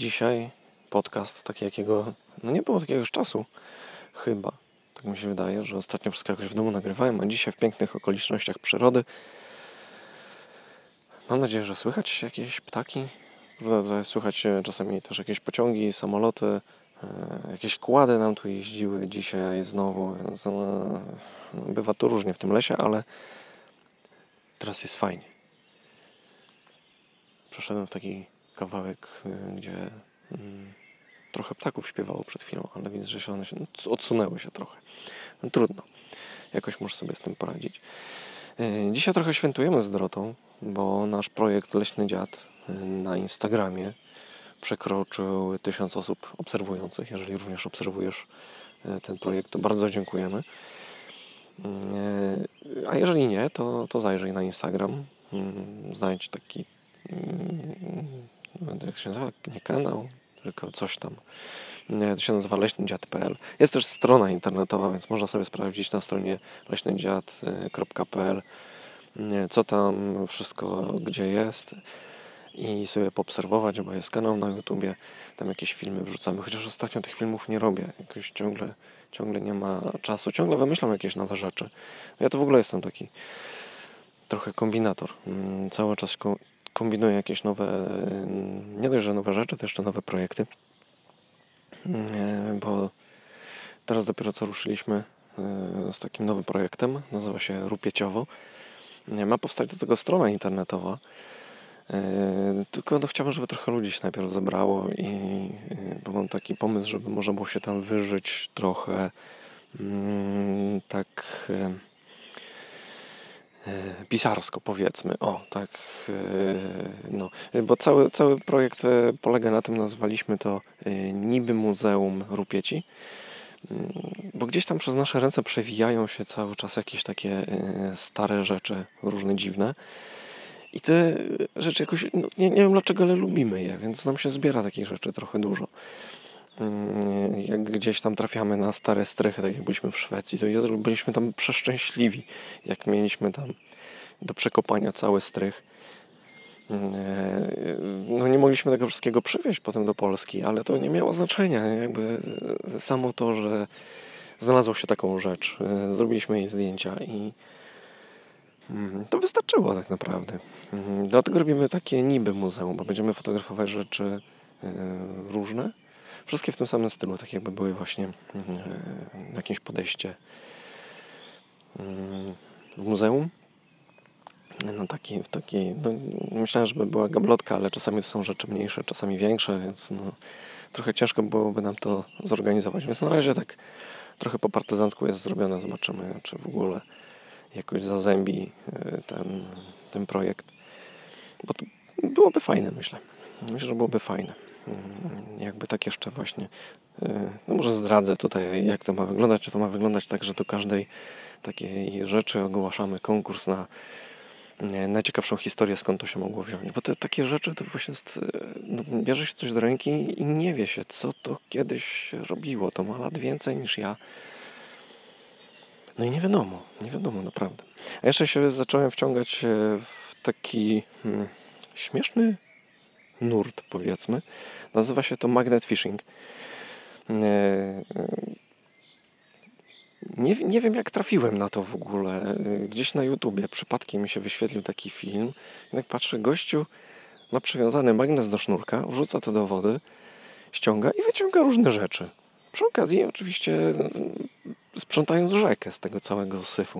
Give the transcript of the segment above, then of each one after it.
dzisiaj podcast, taki jakiego nie było takiego już czasu, chyba. Tak mi się wydaje, że ostatnio wszystko jakoś w domu nagrywałem, a dzisiaj w pięknych okolicznościach przyrody. Mam nadzieję, że słychać jakieś ptaki. Słychać czasami też jakieś pociągi, samoloty. Jakieś kłady nam tu jeździły dzisiaj znowu, więc bywa tu różnie w tym lesie, ale teraz jest fajnie. Przeszedłem w taki kawałek, gdzie trochę ptaków śpiewało przed chwilą, ale widzę, że one się odsunęły się trochę. No, trudno. Jakoś muszę sobie z tym poradzić. Dzisiaj trochę świętujemy z Dorotą, bo nasz projekt Leśny Dziad na Instagramie przekroczył 1000 osób obserwujących. Jeżeli również obserwujesz ten projekt, to bardzo dziękujemy. A jeżeli nie, to zajrzyj na Instagram. Znajdź taki, jak się nazywa, nie kanał, tylko coś tam. To się nazywa leśnydziad.pl. Jest też strona internetowa, więc można sobie sprawdzić na stronie leśnydziad.pl co tam wszystko, gdzie jest i sobie poobserwować, bo jest kanał na YouTubie, tam jakieś filmy wrzucamy, chociaż ostatnio tych filmów nie robię, jakoś ciągle nie ma czasu, ciągle wymyślam jakieś nowe rzeczy. Ja to w ogóle jestem taki trochę kombinator. Cały czas kombinuję jakieś nowe, nie dość, że nowe rzeczy, to jeszcze nowe projekty, bo teraz dopiero co ruszyliśmy z takim nowym projektem, nazywa się Rupieciowo. Ma powstać do tego strona internetowa, tylko chciałbym, żeby trochę ludzi się najpierw zebrało bo mam taki pomysł, żeby można było się tam wyżyć trochę tak pisarsko, powiedzmy. O, tak, no. Bo cały projekt polega na tym, nazwaliśmy to Niby Muzeum Rupieci, bo gdzieś tam przez nasze ręce przewijają się cały czas jakieś takie stare rzeczy, różne dziwne. I te rzeczy jakoś, nie wiem dlaczego, ale lubimy je, więc nam się zbiera takich rzeczy trochę dużo. Jak gdzieś tam trafiamy na stare strychy, tak jak byliśmy w Szwecji, to byliśmy tam przeszczęśliwi, jak mieliśmy tam do przekopania cały strych. No nie mogliśmy tego wszystkiego przywieźć potem do Polski, ale to nie miało znaczenia. Jakby samo to, że znalazło się taką rzecz, zrobiliśmy jej zdjęcia i to wystarczyło tak naprawdę. Dlatego robimy takie niby muzeum, bo będziemy fotografować rzeczy różne. Wszystkie w tym samym stylu, tak jakby były właśnie jakieś podejście w muzeum. Myślałem, żeby była gablotka, ale czasami to są rzeczy mniejsze, czasami większe, więc trochę ciężko byłoby nam to zorganizować. Więc na razie tak trochę po partyzancku jest zrobione. Zobaczymy, czy w ogóle jakoś zazębi ten projekt. Bo to byłoby fajne, myślę. Myślę, że byłoby fajne. Jakby tak jeszcze właśnie, może zdradzę tutaj, jak to ma wyglądać. To ma wyglądać tak, że do każdej takiej rzeczy ogłaszamy konkurs na najciekawszą historię, skąd to się mogło wziąć. Bo te takie rzeczy to właśnie jest, bierze się coś do ręki i nie wie się, co to kiedyś robiło. To ma lat więcej niż ja. No i nie wiadomo naprawdę. A jeszcze się zacząłem wciągać w taki śmieszny nurt, powiedzmy. Nazywa się to magnet fishing. Nie wiem, jak trafiłem na to w ogóle. Gdzieś na YouTubie przypadkiem mi się wyświetlił taki film. Jak patrzę, gościu ma przywiązany magnes do sznurka, wrzuca to do wody, ściąga i wyciąga różne rzeczy. Przy okazji oczywiście sprzątając rzekę z tego całego syfu.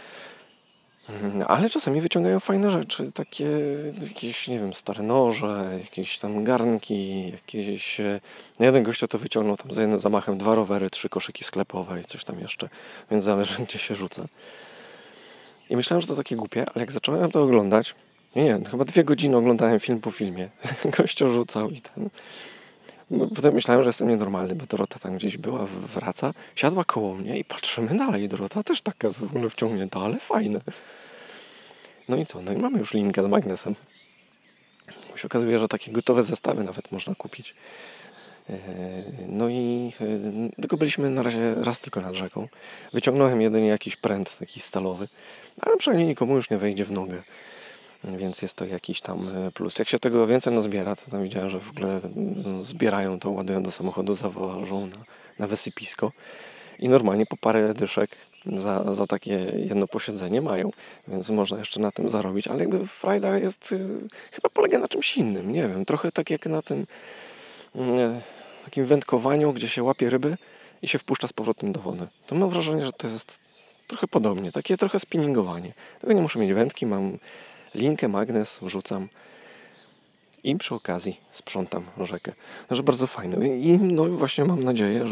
Ale czasami wyciągają fajne rzeczy, takie jakieś, nie wiem, stare noże, jakieś tam garnki, jakieś... jeden gościu to wyciągnął tam za jednym zamachem 2 rowery, 3 koszyki sklepowe i coś tam jeszcze, więc zależy, gdzie się rzuca. I myślałem, że to takie głupie, ale jak zacząłem to oglądać, chyba 2 godziny oglądałem film po filmie. Gościu rzucał i ten... Potem myślałem, że jestem nienormalny, bo Dorota tam gdzieś była, wraca, siadła koło mnie i patrzymy dalej. Dorota też taka w ogóle wciągnięta, ale fajne. No i co? No i mamy już linkę z magnesem. Bo się okazuje, że takie gotowe zestawy nawet można kupić. No i tylko byliśmy na razie raz tylko nad rzeką. Wyciągnąłem jedynie jakiś pręt taki stalowy, ale przynajmniej nikomu już nie wejdzie w nogę. Więc jest to jakiś tam plus. Jak się tego więcej nazbiera, to tam widziałem, że w ogóle zbierają to, ładują do samochodu, zawożą na wysypisko i normalnie po parę dyszek za takie jedno posiedzenie mają. Więc można jeszcze na tym zarobić, ale jakby frajda jest, chyba polega na czymś innym, nie wiem, trochę tak jak na tym takim wędkowaniu, gdzie się łapie ryby i się wpuszcza z powrotem do wody. To mam wrażenie, że to jest trochę podobnie, takie trochę spinningowanie. Tego nie muszę mieć wędki, mam linkę, magnes, wrzucam i przy okazji sprzątam rzekę. Także bardzo fajne. I no właśnie mam nadzieję,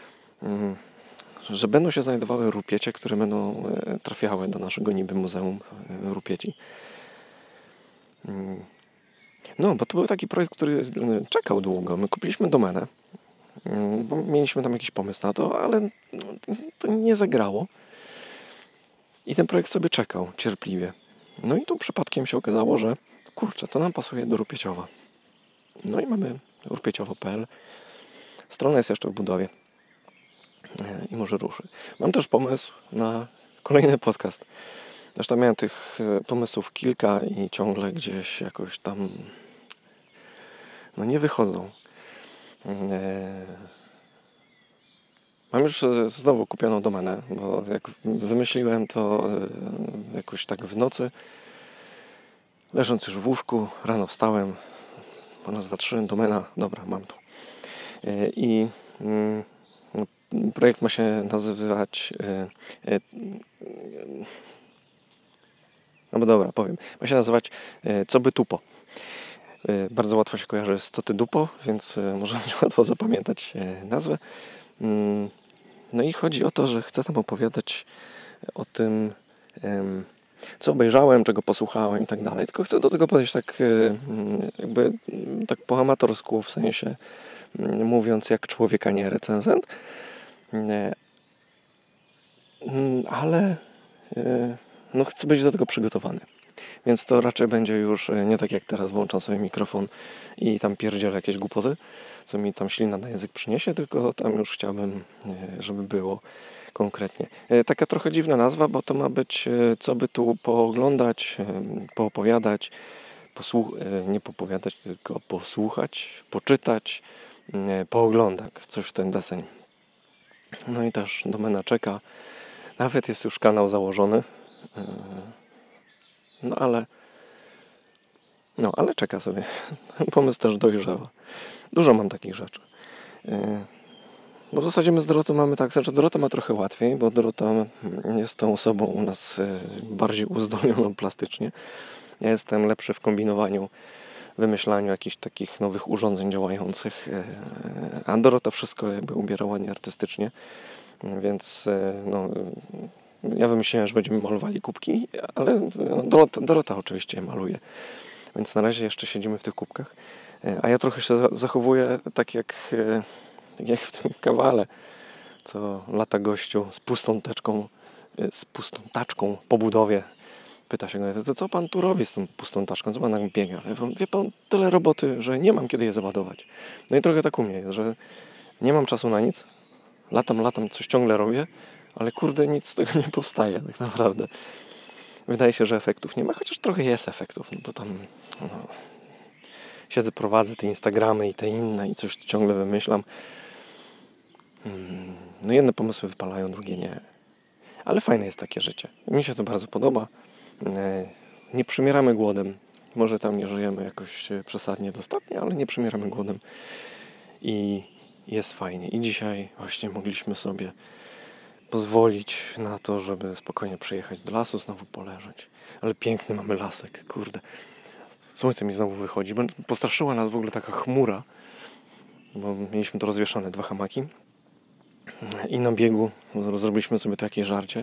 że będą się znajdowały rupiecie, które będą trafiały do naszego niby Muzeum Rupieci. No, bo to był taki projekt, który czekał długo. My kupiliśmy domenę, bo mieliśmy tam jakiś pomysł na to, ale to nie zagrało. I ten projekt sobie czekał cierpliwie. No i tu przypadkiem się okazało, że kurczę, to nam pasuje do Rupieciowa. No i mamy rupieciowo.pl. Strona jest jeszcze w budowie i może ruszy. Mam też pomysł na kolejny podcast. Zresztą miałem tych pomysłów kilka i ciągle gdzieś jakoś tam nie wychodzą. Mam już znowu kupioną domenę, bo jak wymyśliłem to jakoś tak w nocy, leżąc już w łóżku, rano wstałem, po raz, dwa, trzy, domena, dobra, mam to. I projekt ma się nazywać no bo dobra, powiem. Ma się nazywać Co by tupo. Bardzo łatwo się kojarzy z Co ty dupo, więc może być łatwo zapamiętać nazwę. No i chodzi o to, że chcę tam opowiadać o tym, co obejrzałem, czego posłuchałem i tak dalej. Tylko chcę do tego podejść tak jakby tak po amatorsku, w sensie mówiąc jak człowiek, a nie recenzent. Ale no chcę być do tego przygotowany. Więc to raczej będzie już nie tak jak teraz, włączam sobie mikrofon i tam pierdzielę jakieś głupoty, co mi tam ślina na język przyniesie, tylko tam już chciałbym, żeby było konkretnie. Taka trochę dziwna nazwa, bo to ma być co by tu pooglądać, poopowiadać, nie popowiadać, tylko posłuchać, poczytać, pooglądać, coś w ten deseń. No i też domena czeka. Nawet jest już kanał założony. Ale czeka sobie. Pomysł też dojrzewa. Dużo mam takich rzeczy. Bo w zasadzie my z Dorotą mamy tak, znaczy Dorota ma trochę łatwiej, bo Dorota jest tą osobą u nas bardziej uzdolnioną plastycznie. Ja jestem lepszy w kombinowaniu, wymyślaniu jakichś takich nowych urządzeń działających, a Dorota wszystko jakby ubiera ładnie artystycznie, więc ja wymyśliłem, że będziemy malowali kubki, ale Dorota oczywiście je maluje. Więc na razie jeszcze siedzimy w tych kubkach. A ja trochę się zachowuję tak jak w tym kawale, co lata gościu z pustą taczką po budowie. Pyta się go, to co pan tu robi z tą pustą taczką? Co pan tak biega? Wie pan, tyle roboty, że nie mam kiedy je załadować. No i trochę tak u mnie jest, że nie mam czasu na nic. Latam, coś ciągle robię, ale kurde, nic z tego nie powstaje tak naprawdę. Wydaje się, że efektów nie ma, chociaż trochę jest efektów, no bo tam siedzę, prowadzę te Instagramy i te inne i coś ciągle wymyślam. No jedne pomysły wypalają, drugie nie. Ale fajne jest takie życie. Mi się to bardzo podoba. Nie przymieramy głodem. Może tam nie żyjemy jakoś przesadnie dostatnio, ale nie przymieramy głodem. I jest fajnie. I dzisiaj właśnie mogliśmy sobie pozwolić na to, żeby spokojnie przyjechać do lasu, znowu poleżeć. Ale piękny mamy lasek, kurde. Słońce mi znowu wychodzi. Postraszyła nas w ogóle taka chmura, bo mieliśmy to rozwieszane, 2 hamaki. I na biegu zrobiliśmy sobie takie żarcie.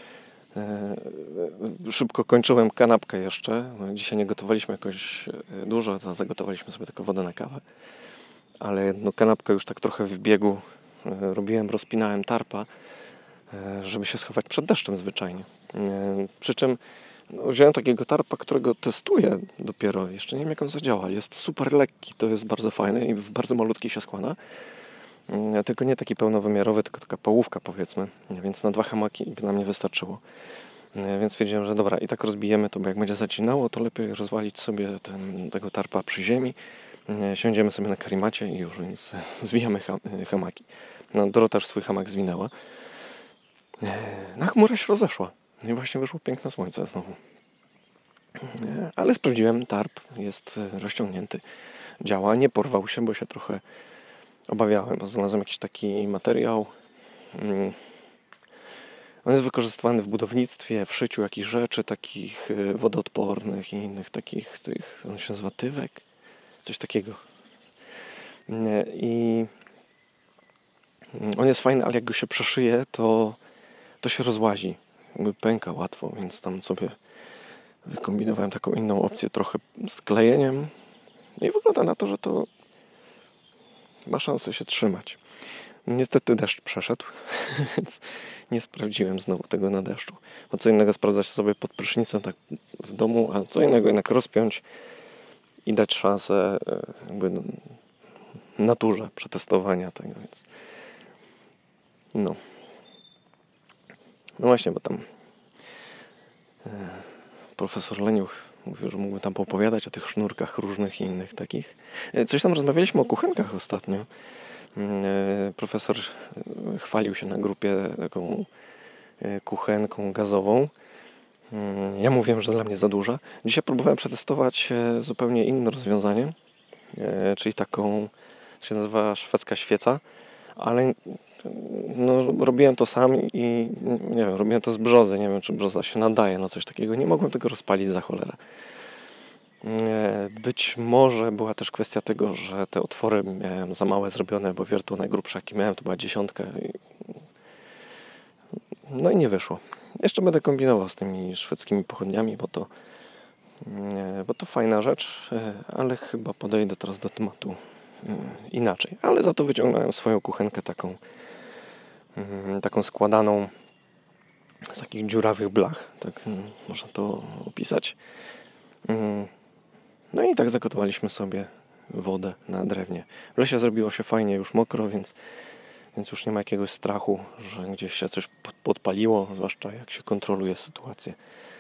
Szybko kończyłem kanapkę jeszcze. Dzisiaj nie gotowaliśmy jakoś dużo, zagotowaliśmy sobie tylko wodę na kawę. Ale kanapkę już tak trochę w biegu robiłem, rozpinałem tarpa, żeby się schować przed deszczem zwyczajnie. Przy czym wziąłem takiego tarpa, którego testuję dopiero. Jeszcze nie wiem, jak on zadziała. Jest super lekki, to jest bardzo fajne i w bardzo malutki się składa. Tylko nie taki pełnowymiarowy, tylko taka połówka, powiedzmy. Więc na 2 hamaki by nam nie wystarczyło. Więc stwierdziłem, że dobra, i tak rozbijemy to, bo jak będzie zacinało, to lepiej rozwalić sobie tego tarpa przy ziemi. Siądziemy sobie na karimacie i już, więc zwijamy hamaki. No, Dorota też swój hamak zwinęła. Na chmura się rozeszła. No i właśnie wyszło piękne słońce znowu. Ale sprawdziłem, tarp jest rozciągnięty. Działa, nie porwał się, bo się trochę obawiałem, bo znalazłem jakiś taki materiał. On jest wykorzystywany w budownictwie, w szyciu jakichś rzeczy takich wodoodpornych i innych takich, on się nazywa tywek, coś takiego. I on jest fajny, ale jak go się przeszyje, to się rozłazi. Jakby pęka łatwo, więc tam sobie wykombinowałem taką inną opcję, trochę z klejeniem. No i wygląda na to, że to ma szansę się trzymać. Niestety deszcz przeszedł, więc nie sprawdziłem znowu tego na deszczu. Bo co innego sprawdzać sobie pod prysznicem tak w domu, a co innego jednak rozpiąć i dać szansę jakby naturze przetestowania tego. Więc no właśnie, bo tam profesor Leniuch mówił, że mógłby tam poopowiadać o tych sznurkach różnych i innych takich. Coś tam rozmawialiśmy o kuchenkach ostatnio. Profesor chwalił się na grupie taką kuchenką gazową. Ja mówiłem, że dla mnie za duża. Dzisiaj próbowałem przetestować zupełnie inne rozwiązanie, czyli taką, się nazywa szwedzka świeca, ale no, robiłem to sam i nie wiem, robiłem to z brzozy. Nie wiem, czy brzoza się nadaje na coś takiego. Nie mogłem tego rozpalić za cholerę. Być może była też kwestia tego, że te otwory miałem za małe zrobione, bo wiertło najgrubsze jaki miałem to była 10. No i nie wyszło. Jeszcze będę kombinował z tymi szwedzkimi pochodniami, bo to fajna rzecz, ale chyba podejdę teraz do tematu inaczej. Ale za to wyciągnąłem swoją kuchenkę taką składaną z takich dziurawych blach, tak można to opisać. No i tak zagotowaliśmy sobie wodę na drewnie. W lesie zrobiło się fajnie, już mokro, więc już nie ma jakiegoś strachu, że gdzieś się coś podpaliło, zwłaszcza jak się kontroluje sytuację.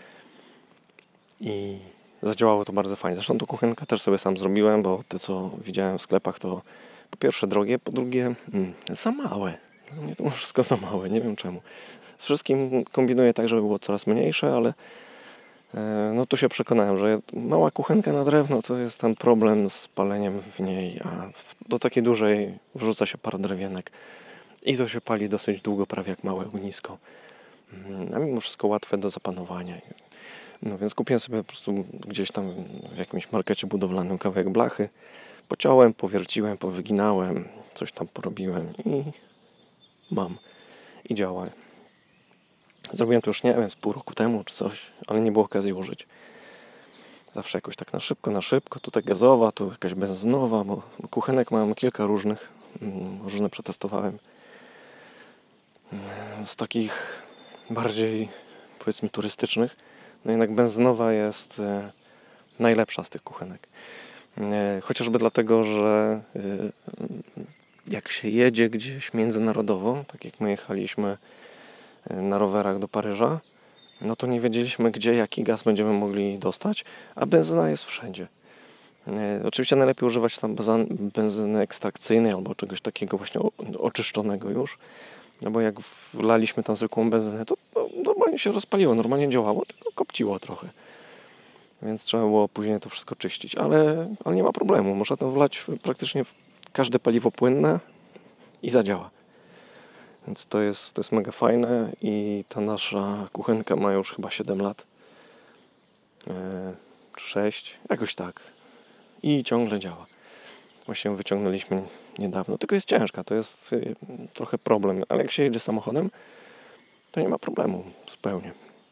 I zadziałało to bardzo fajnie. Zresztą tą kuchenkę też sobie sam zrobiłem, bo te, co widziałem w sklepach, to po pierwsze drogie, po drugie za małe. Dla mnie to wszystko za małe, nie wiem czemu. Z wszystkim kombinuję tak, żeby było coraz mniejsze, ale no tu się przekonałem, że mała kuchenka na drewno to jest ten problem z paleniem w niej, a do takiej dużej wrzuca się parę drewienek i to się pali dosyć długo, prawie jak małe ognisko. A mimo wszystko łatwe do zapanowania. No więc kupiłem sobie po prostu gdzieś tam w jakimś markecie budowlanym kawałek blachy, pociąłem, powierciłem, powyginałem, coś tam porobiłem i mam. I działa. Zrobiłem to już, nie wiem, z pół roku temu czy coś, ale nie było okazji użyć. Zawsze jakoś tak na szybko, tutaj gazowa, tu jakaś benzynowa, bo kuchenek mam kilka różnych, różne przetestowałem. Z takich bardziej, powiedzmy, turystycznych, no jednak benzynowa jest najlepsza z tych kuchenek. Chociażby dlatego, że jak się jedzie gdzieś międzynarodowo, tak jak my jechaliśmy na rowerach do Paryża, no to nie wiedzieliśmy, gdzie jaki gaz będziemy mogli dostać, a benzyna jest wszędzie. Oczywiście najlepiej używać tam benzyny ekstrakcyjnej albo czegoś takiego właśnie oczyszczonego już, no bo jak wlaliśmy tam zwykłą benzynę, to normalnie się rozpaliło, normalnie działało, tylko kopciło trochę. Więc trzeba było później to wszystko czyścić, ale nie ma problemu, można tam wlać praktycznie w każde paliwo płynne i zadziała. Więc to jest mega fajne i ta nasza kuchenka ma już chyba 7 lat. 6, jakoś tak. I ciągle działa. Właśnie ją wyciągnęliśmy niedawno. Tylko jest ciężka, to jest trochę problem. Ale jak się jedzie samochodem, to nie ma problemu zupełnie.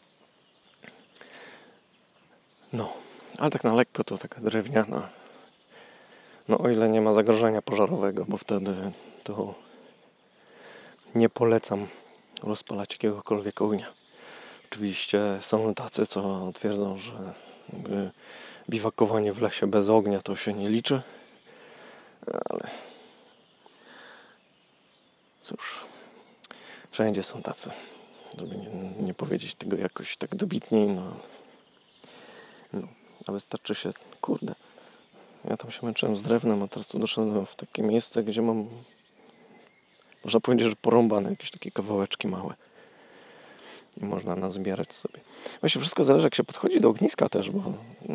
No, ale tak na lekko to taka drewniana. No o ile nie ma zagrożenia pożarowego, bo wtedy to nie polecam rozpalać jakiegokolwiek ognia. Oczywiście są tacy, co twierdzą, że biwakowanie w lesie bez ognia to się nie liczy, ale cóż, wszędzie są tacy. żeby nie powiedzieć tego jakoś tak dobitniej, no, a wystarczy się, kurde, ja tam się męczyłem z drewnem, a teraz tu doszedłem w takie miejsce, gdzie mam, można powiedzieć, że porąbane jakieś takie kawałeczki małe i można nazbierać sobie. Właśnie wszystko zależy, jak się podchodzi do ogniska też, bo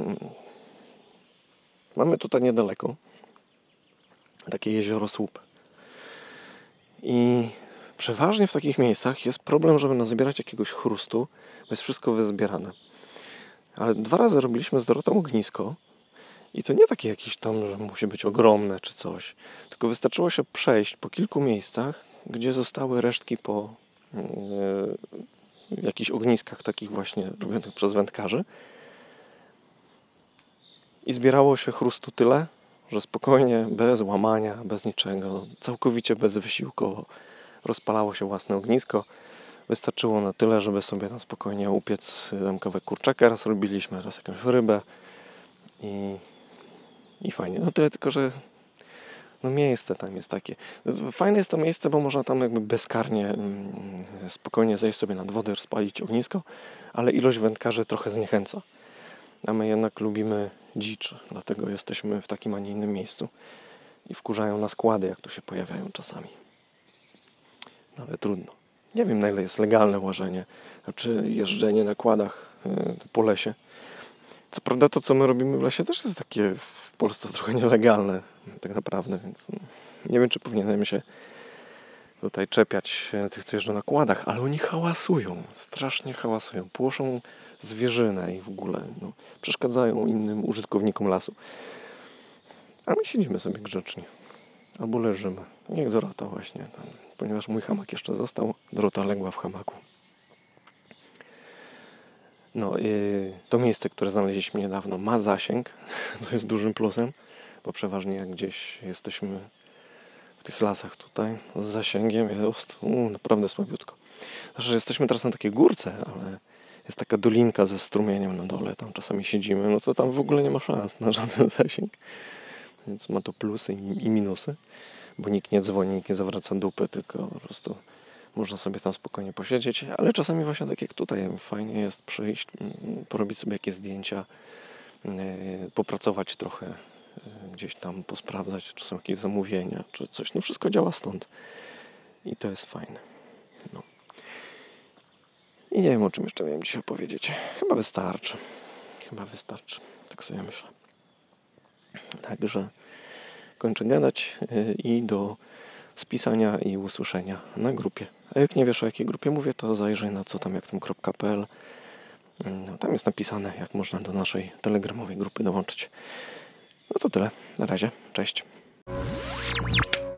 mamy tutaj niedaleko takie jezioro Słup i przeważnie w takich miejscach jest problem, żeby nazbierać jakiegoś chrustu, bo jest wszystko wyzbierane. Ale 2 razy robiliśmy z Dorotą ognisko i to nie takie jakieś tam, że musi być ogromne czy coś, tylko wystarczyło się przejść po kilku miejscach, gdzie zostały resztki po jakichś ogniskach takich właśnie robionych przez wędkarzy i zbierało się chrustu tyle, że spokojnie, bez łamania, bez niczego, całkowicie bezwysiłkowo rozpalało się własne ognisko. Wystarczyło na tyle, żeby sobie tam spokojnie upiec tam kawałek kurczaka. Raz robiliśmy, raz jakąś rybę i fajnie. No tyle tylko, że no miejsce tam jest takie. Fajne jest to miejsce, bo można tam jakby bezkarnie spokojnie zejść sobie nad wodę, rozpalić ognisko, ale ilość wędkarzy trochę zniechęca. A my jednak lubimy dzicz, dlatego jesteśmy w takim, a nie innym miejscu. I wkurzają nas kłady, jak tu się pojawiają czasami. No ale trudno. Nie wiem, na ile jest legalne łażenie, znaczy jeżdżenie na kładach po lesie. Co prawda to, co my robimy w lesie, też jest takie w Polsce trochę nielegalne tak naprawdę, więc nie wiem, czy powinienem się tutaj czepiać tych, co jeżdżą na kładach, ale oni hałasują, strasznie hałasują, płoszą zwierzynę i w ogóle przeszkadzają innym użytkownikom lasu. A my siedzimy sobie grzecznie. Albo leżymy. Jak Dorota właśnie. Tam, ponieważ mój hamak jeszcze został, Dorota legła w hamaku. No, to miejsce, które znaleźliśmy niedawno, ma zasięg. To jest dużym plusem, bo przeważnie jak gdzieś jesteśmy w tych lasach tutaj z zasięgiem, jest naprawdę słabiutko. Znaczy, jesteśmy teraz na takiej górce, ale jest taka dolinka ze strumieniem na dole, tam czasami siedzimy, no to tam w ogóle nie ma szans na żaden zasięg. Więc ma to plusy i minusy, bo nikt nie dzwoni, nikt nie zawraca dupy, tylko po prostu można sobie tam spokojnie posiedzieć, ale czasami właśnie tak jak tutaj, fajnie jest przyjść, porobić sobie jakieś zdjęcia, popracować trochę, gdzieś tam posprawdzać, czy są jakieś zamówienia, czy coś. No wszystko działa stąd i to jest fajne. No. I nie wiem, o czym jeszcze miałem dzisiaj opowiedzieć. Chyba wystarczy. Tak sobie myślę. Także kończę gadać i do spisania i usłyszenia na grupie. A jak nie wiesz, o jakiej grupie mówię, to zajrzyj na cotamjaktam.pl. No, tam jest napisane, jak można do naszej telegramowej grupy dołączyć. No to tyle. Na razie. Cześć.